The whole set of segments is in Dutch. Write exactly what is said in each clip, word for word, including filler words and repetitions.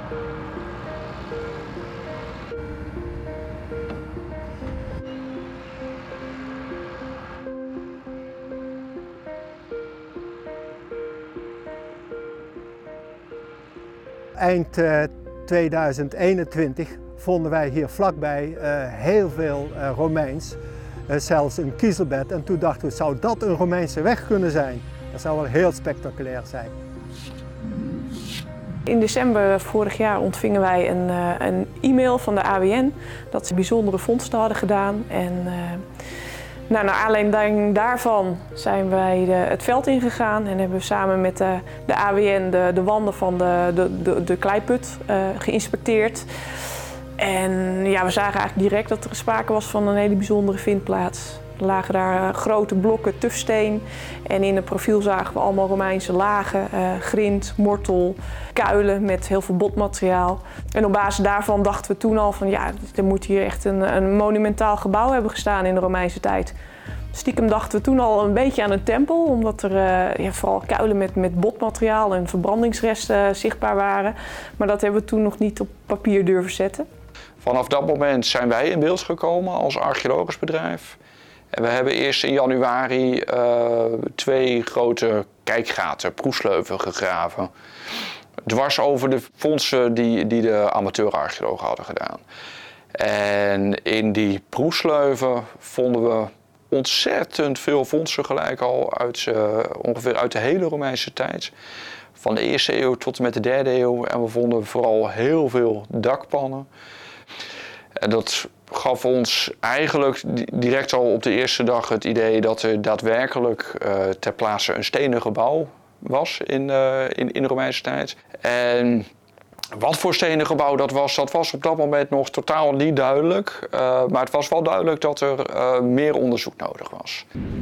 Eind uh, tweeduizend eenentwintig vonden wij hier vlakbij uh, heel veel uh, Romeins, uh, zelfs een kiezelbed. En toen dachten we, zou dat een Romeinse weg kunnen zijn? Dat zou wel heel spectaculair zijn. In december vorig jaar ontvingen wij een, uh, een e-mail van de A W N dat ze bijzondere vondsten hadden gedaan. En, uh, Nou, naar aanleiding daarvan zijn wij de, het veld ingegaan en hebben we samen met de, de A W N de, de wanden van de, de, de, de kleiput uh, geïnspecteerd. En ja, we zagen eigenlijk direct dat er sprake was van een hele bijzondere vindplaats. Er lagen daar uh, grote blokken tufsteen en in het profiel zagen we allemaal Romeinse lagen, uh, grind, mortel, kuilen met heel veel botmateriaal. En op basis daarvan dachten we toen al van ja, er moet hier echt een, een monumentaal gebouw hebben gestaan in de Romeinse tijd. Stiekem dachten we toen al een beetje aan een tempel, omdat er uh, ja, vooral kuilen met, met botmateriaal en verbrandingsresten uh, zichtbaar waren. Maar dat hebben we toen nog niet op papier durven zetten. Vanaf dat moment zijn wij in beeld gekomen als archeologisch bedrijf. En we hebben eerst in januari uh, twee grote kijkgaten, proefsleuven, gegraven. Dwars over de vondsten die, die de amateurarcheologen hadden gedaan. En in die proefsleuven vonden we ontzettend veel vondsten gelijk al uit, uh, ongeveer uit de hele Romeinse tijd. Van de eerste eeuw tot en met de derde eeuw. En we vonden vooral heel veel dakpannen. En dat gaf ons eigenlijk direct al op de eerste dag het idee dat er daadwerkelijk uh, ter plaatse een stenen gebouw was in, uh, in, in de Romeinse tijd. En wat voor stenen gebouw dat was, dat was op dat moment nog totaal niet duidelijk. Uh, maar het was wel duidelijk dat er uh, meer onderzoek nodig was.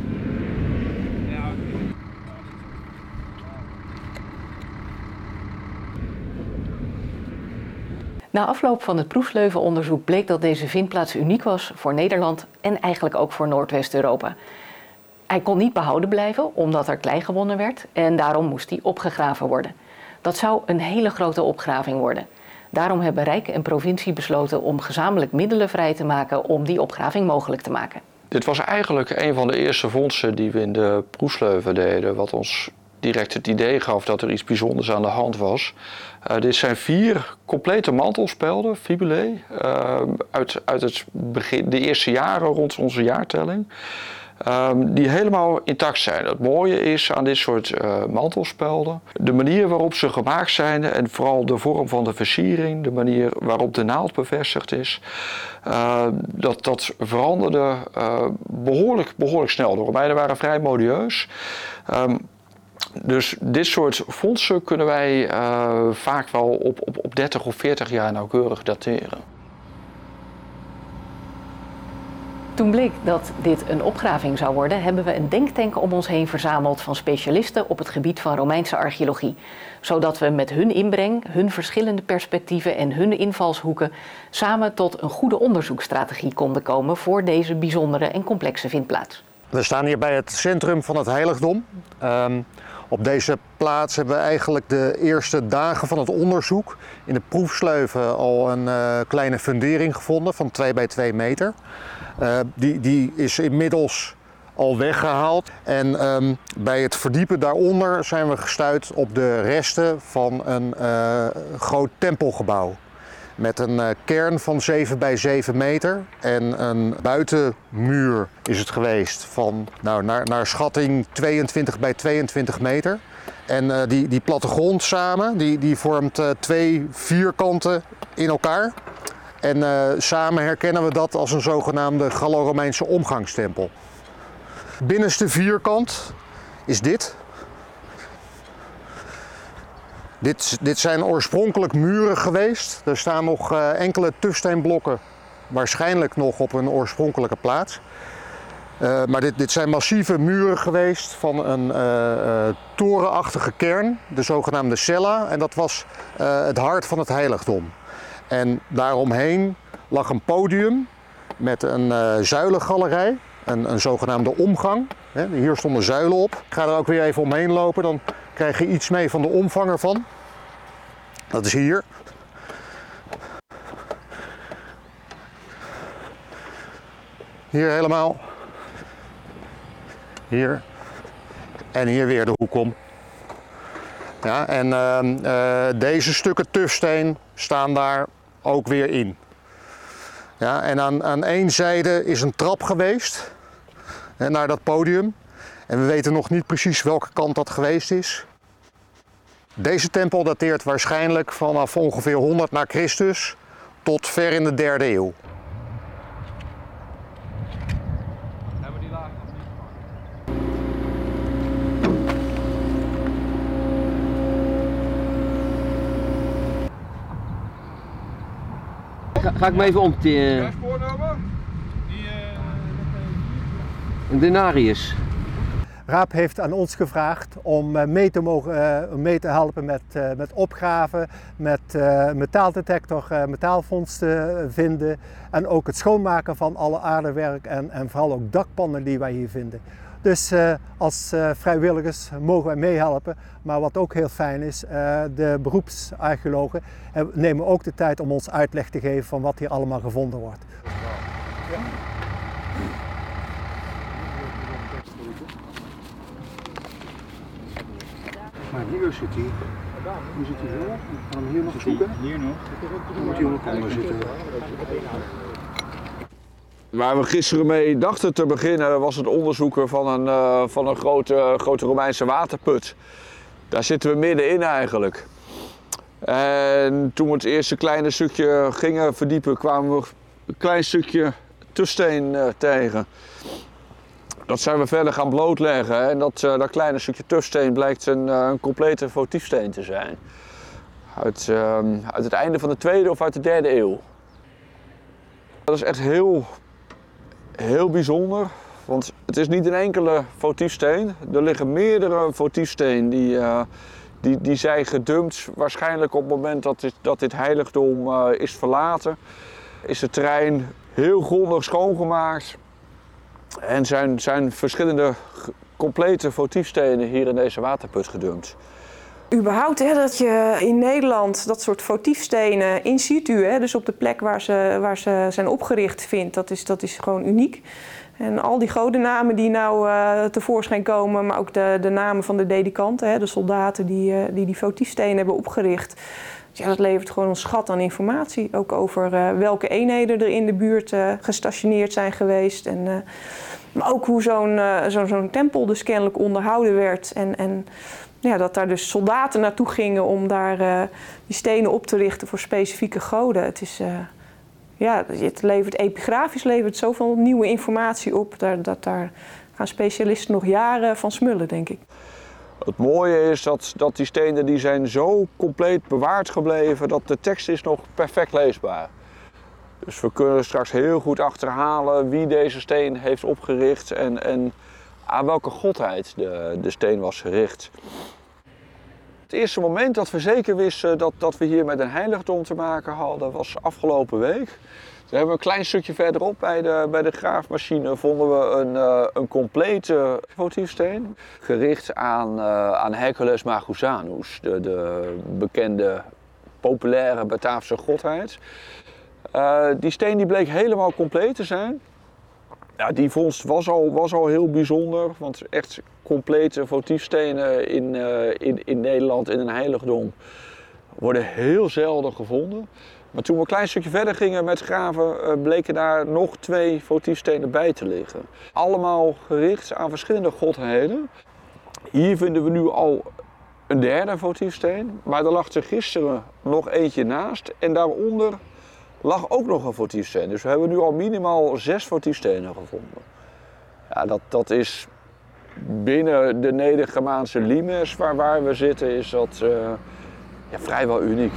Na afloop van het proefsleuvenonderzoek bleek dat deze vindplaats uniek was voor Nederland en eigenlijk ook voor Noordwest-Europa. Hij kon niet behouden blijven omdat er klei gewonnen werd en daarom moest hij opgegraven worden. Dat zou een hele grote opgraving worden. Daarom hebben Rijk en provincie besloten om gezamenlijk middelen vrij te maken om die opgraving mogelijk te maken. Dit was eigenlijk een van de eerste vondsten die we in de proefsleuven deden, wat ons direct het idee gaf dat er iets bijzonders aan de hand was. Uh, dit zijn vier complete mantelspelden, fibulae, uh, uit, uit het begin, de eerste jaren rond onze jaartelling, um, die helemaal intact zijn. Het mooie is aan dit soort uh, mantelspelden de manier waarop ze gemaakt zijn en vooral de vorm van de versiering, de manier waarop de naald bevestigd is, uh, dat, dat veranderde uh, behoorlijk, behoorlijk snel. De Romeinen waren vrij modieus. Um, Dus dit soort vondsten kunnen wij uh, vaak wel op, op, op dertig of veertig jaar nauwkeurig dateren. Toen bleek dat dit een opgraving zou worden, hebben we een denktank om ons heen verzameld van specialisten op het gebied van Romeinse archeologie. Zodat we met hun inbreng, hun verschillende perspectieven en hun invalshoeken samen tot een goede onderzoeksstrategie konden komen voor deze bijzondere en complexe vindplaats. We staan hier bij het centrum van het heiligdom. Um, op deze plaats hebben we eigenlijk de eerste dagen van het onderzoek in de proefsleuven al een uh, kleine fundering gevonden van twee bij twee meter. Uh, die, die is inmiddels al weggehaald en um, bij het verdiepen daaronder zijn we gestuit op de resten van een uh, groot tempelgebouw. Met een uh, kern van zeven bij zeven meter en een buitenmuur is het geweest van nou, naar, naar schatting tweeëntwintig bij tweeëntwintig meter. En uh, die, die plattegrond samen die, die vormt uh, twee vierkanten in elkaar. En uh, samen herkennen we dat als een zogenaamde Gallo-Romeinse omgangstempel. Binnenste vierkant is dit. Dit, dit zijn oorspronkelijk muren geweest. Er staan nog uh, enkele tufsteenblokken, waarschijnlijk nog op een oorspronkelijke plaats. Uh, maar dit, dit zijn massieve muren geweest van een uh, uh, torenachtige kern, de zogenaamde cella. En dat was uh, het hart van het heiligdom. En daaromheen lag een podium met een uh, zuilengalerij, een, een zogenaamde omgang. He, hier stonden zuilen op. Ik ga er ook weer even omheen lopen, dan krijg je iets mee van de omvang ervan. Dat is hier. Hier helemaal. Hier. En hier weer de hoek om. Ja, en uh, uh, deze stukken tufsteen staan daar ook weer in. Ja, en aan, aan één zijde is een trap geweest hè, naar dat podium. En we weten nog niet precies welke kant dat geweest is. Deze tempel dateert waarschijnlijk vanaf ongeveer honderd na Christus tot ver in de derde eeuw. Ga, ga ik me even omteren. Ja, spoornummer? Een denarius. Raap heeft aan ons gevraagd om mee te, mogen, uh, mee te helpen met, uh, met opgraven, met uh, metaaldetector, uh, metaalfonds te vinden en ook het schoonmaken van alle aardewerk en, en vooral ook dakpannen die wij hier vinden. Dus uh, als uh, vrijwilligers mogen wij meehelpen, maar wat ook heel fijn is, uh, de beroepsarcheologen uh, nemen ook de tijd om ons uitleg te geven van wat hier allemaal gevonden wordt. Ja. Maar hier zit hij. Hoe zit hij zo? Gaan we hem hier nog zoeken? Hier nog. Dan moet hij ook nog onder zitten. Waar we gisteren mee dachten te beginnen was het onderzoeken van een, uh, van een grote, grote Romeinse waterput. Daar zitten we middenin eigenlijk. En toen we het eerste kleine stukje gingen verdiepen, kwamen we een klein stukje tufsteen uh, tegen. Dat zijn we verder gaan blootleggen en dat, uh, dat kleine stukje tufsteen blijkt een, uh, een complete votiefsteen te zijn. Uit, uh, uit het einde van de tweede of uit de derde eeuw. Dat is echt heel, heel bijzonder, want het is niet een enkele votiefsteen. Er liggen meerdere votiefstenen die, uh, die, die zijn gedumpt. Waarschijnlijk op het moment dat dit, dat dit heiligdom uh, is verlaten, is het terrein heel grondig schoongemaakt. En zijn, zijn verschillende complete votiefstenen hier in deze waterput gedumpt. Überhaupt hè, dat je in Nederland dat soort votiefstenen in situ, hè, dus op de plek waar ze, waar ze zijn opgericht vindt, dat is, dat is gewoon uniek. En al die godennamen die nou uh, tevoorschijn komen, maar ook de, de namen van de dedikanten, hè, de soldaten die, uh, die die votiefstenen hebben opgericht. Ja, dat levert gewoon een schat aan informatie, ook over uh, welke eenheden er in de buurt uh, gestationeerd zijn geweest. En, uh, maar ook hoe zo'n uh, zo, zo'n tempel dus kennelijk onderhouden werd. En, en ja, dat daar dus soldaten naartoe gingen om daar uh, die stenen op te richten voor specifieke goden. Het, is, uh, ja, het levert epigrafisch levert zoveel nieuwe informatie op, dat, dat daar gaan specialisten nog jaren van smullen, denk ik. Het mooie is dat, dat die stenen die zijn zo compleet bewaard gebleven dat de tekst is nog perfect leesbaar. Dus we kunnen straks heel goed achterhalen wie deze steen heeft opgericht en, en aan welke godheid de, de steen was gericht. Het eerste moment dat we zeker wisten dat, dat we hier met een heiligdom te maken hadden was afgelopen week. Toen hebben we een klein stukje verderop bij de, bij de graafmachine vonden we een, uh, een complete votiefsteen. Gericht aan, uh, aan Hercules Magusanus, de, de bekende populaire Bataafse godheid. Uh, die steen die bleek helemaal compleet te zijn. Ja, die vondst was al, was al heel bijzonder, want echt complete votiefstenen in, uh, in, in Nederland in een heiligdom worden heel zelden gevonden. Maar toen we een klein stukje verder gingen met graven, bleken daar nog twee votiefstenen bij te liggen. Allemaal gericht aan verschillende godheden. Hier vinden we nu al een derde votiefsteen, maar er lag er gisteren nog eentje naast en daaronder lag ook nog een votiefsteen. Dus we hebben nu al minimaal zes votiefstenen gevonden. Ja, dat, dat is binnen de Neder-Germaanse limes waar, waar we zitten, is dat uh, ja, vrijwel uniek.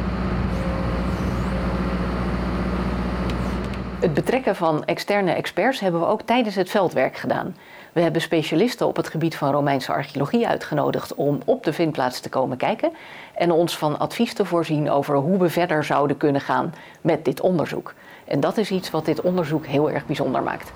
Het betrekken van externe experts hebben we ook tijdens het veldwerk gedaan. We hebben specialisten op het gebied van Romeinse archeologie uitgenodigd om op de vindplaats te komen kijken en ons van advies te voorzien over hoe we verder zouden kunnen gaan met dit onderzoek. En dat is iets wat dit onderzoek heel erg bijzonder maakt.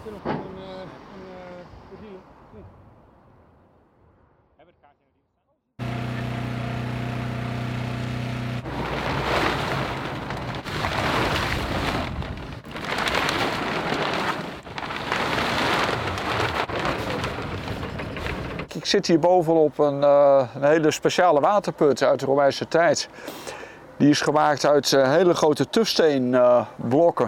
zit hier bovenop een, uh, een hele speciale waterput uit de Romeinse tijd. Die is gemaakt uit uh, hele grote tufsteenblokken.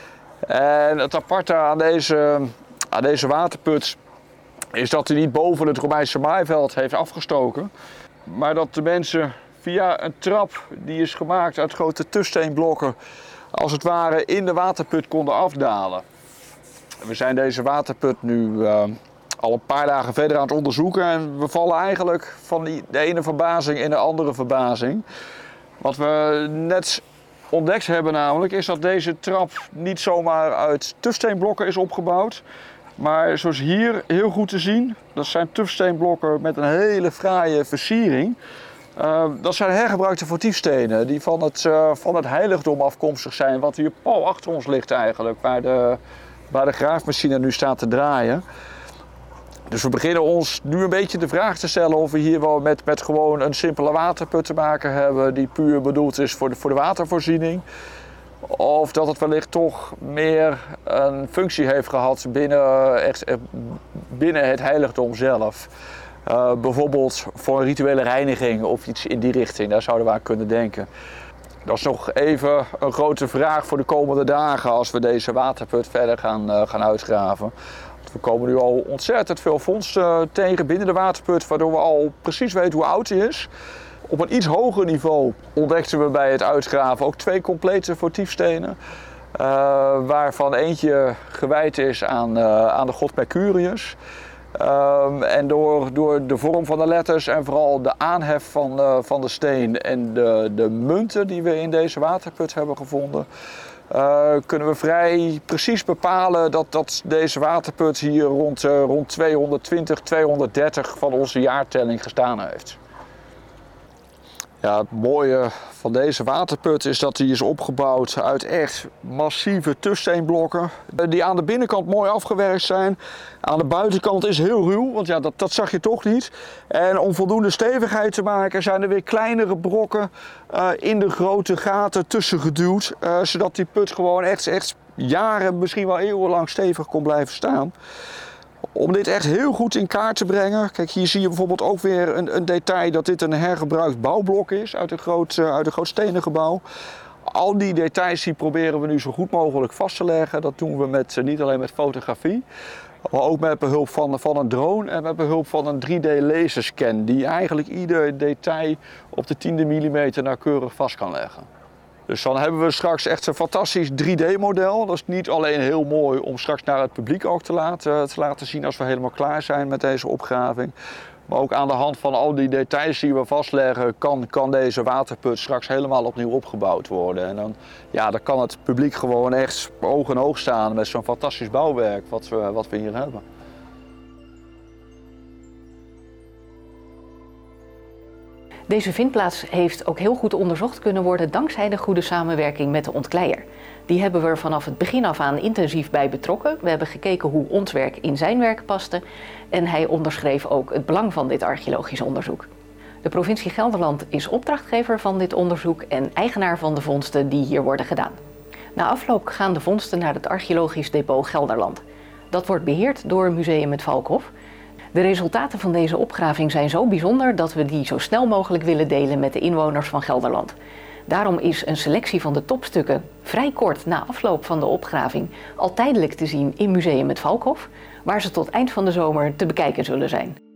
Uh, en het aparte aan deze, aan deze waterput is dat hij niet boven het Romeinse maaiveld heeft afgestoken. Maar dat de mensen via een trap die is gemaakt uit grote tufsteenblokken als het ware in de waterput konden afdalen. We zijn deze waterput nu uh, al een paar dagen verder aan het onderzoeken en we vallen eigenlijk van die, de ene verbazing in de andere verbazing. Wat we net ontdekt hebben namelijk is dat deze trap niet zomaar uit tufsteenblokken is opgebouwd. Maar zoals hier heel goed te zien, dat zijn tufsteenblokken met een hele fraaie versiering. Uh, dat zijn hergebruikte votiefstenen die van het, uh, van het heiligdom afkomstig zijn, wat hier pal achter ons ligt eigenlijk, waar de, waar de graafmachine nu staat te draaien. Dus we beginnen ons nu een beetje de vraag te stellen of we hier wel met, met gewoon een simpele waterput te maken hebben die puur bedoeld is voor de, voor de watervoorziening. Of dat het wellicht toch meer een functie heeft gehad binnen, echt, binnen het heiligdom zelf. Uh, bijvoorbeeld voor een rituele reiniging of iets in die richting, daar zouden we aan kunnen denken. Dat is nog even een grote vraag voor de komende dagen als we deze waterput verder gaan, uh, gaan uitgraven. We komen nu al ontzettend veel vondsten tegen binnen de waterput, waardoor we al precies weten hoe oud die is. Op een iets hoger niveau ontdekten we bij het uitgraven ook twee complete votiefstenen. Uh, waarvan eentje gewijd is aan, uh, aan de god Mercurius. Um, en door, door de vorm van de letters en vooral de aanhef van, uh, van de steen en de, de munten die we in deze waterput hebben gevonden, uh, kunnen we vrij precies bepalen dat, dat deze waterput hier rond, uh, rond tweehonderdtwintig, tweehonderddertig van onze jaartelling gestaan heeft. Ja, het mooie van deze waterput is dat die is opgebouwd uit echt massieve tufsteenblokken die aan de binnenkant mooi afgewerkt zijn. Aan de buitenkant is heel ruw, want ja, dat, dat zag je toch niet. En om voldoende stevigheid te maken zijn er weer kleinere brokken uh, in de grote gaten tussen geduwd, uh, zodat die put gewoon echt, echt jaren, misschien wel eeuwenlang stevig kon blijven staan. Om dit echt heel goed in kaart te brengen. Kijk, hier zie je bijvoorbeeld ook weer een, een detail dat dit een hergebruikt bouwblok is uit een groot, uh, uit een groot stenen gebouw. Al die details die proberen we nu zo goed mogelijk vast te leggen. Dat doen we met, uh, niet alleen met fotografie, maar ook met behulp van, van een drone en met behulp van een drie D laserscan die eigenlijk ieder detail op de tiende millimeter nauwkeurig vast kan leggen. Dus dan hebben we straks echt een fantastisch drie D model. Dat is niet alleen heel mooi om straks naar het publiek ook te laten, te laten zien als we helemaal klaar zijn met deze opgraving. Maar ook aan de hand van al die details die we vastleggen, kan, kan deze waterput straks helemaal opnieuw opgebouwd worden. En dan, ja, dan kan het publiek gewoon echt oog in oog staan met zo'n fantastisch bouwwerk wat we, wat we hier hebben. Deze vindplaats heeft ook heel goed onderzocht kunnen worden dankzij de goede samenwerking met de ontkleier. Die hebben we er vanaf het begin af aan intensief bij betrokken. We hebben gekeken hoe ons werk in zijn werk paste en hij onderschreef ook het belang van dit archeologisch onderzoek. De provincie Gelderland is opdrachtgever van dit onderzoek en eigenaar van de vondsten die hier worden gedaan. Na afloop gaan de vondsten naar het Archeologisch Depot Gelderland. Dat wordt beheerd door Museum het Valkhof. De resultaten van deze opgraving zijn zo bijzonder dat we die zo snel mogelijk willen delen met de inwoners van Gelderland. Daarom is een selectie van de topstukken vrij kort na afloop van de opgraving al tijdelijk te zien in Museum het Valkhof, waar ze tot eind van de zomer te bekijken zullen zijn.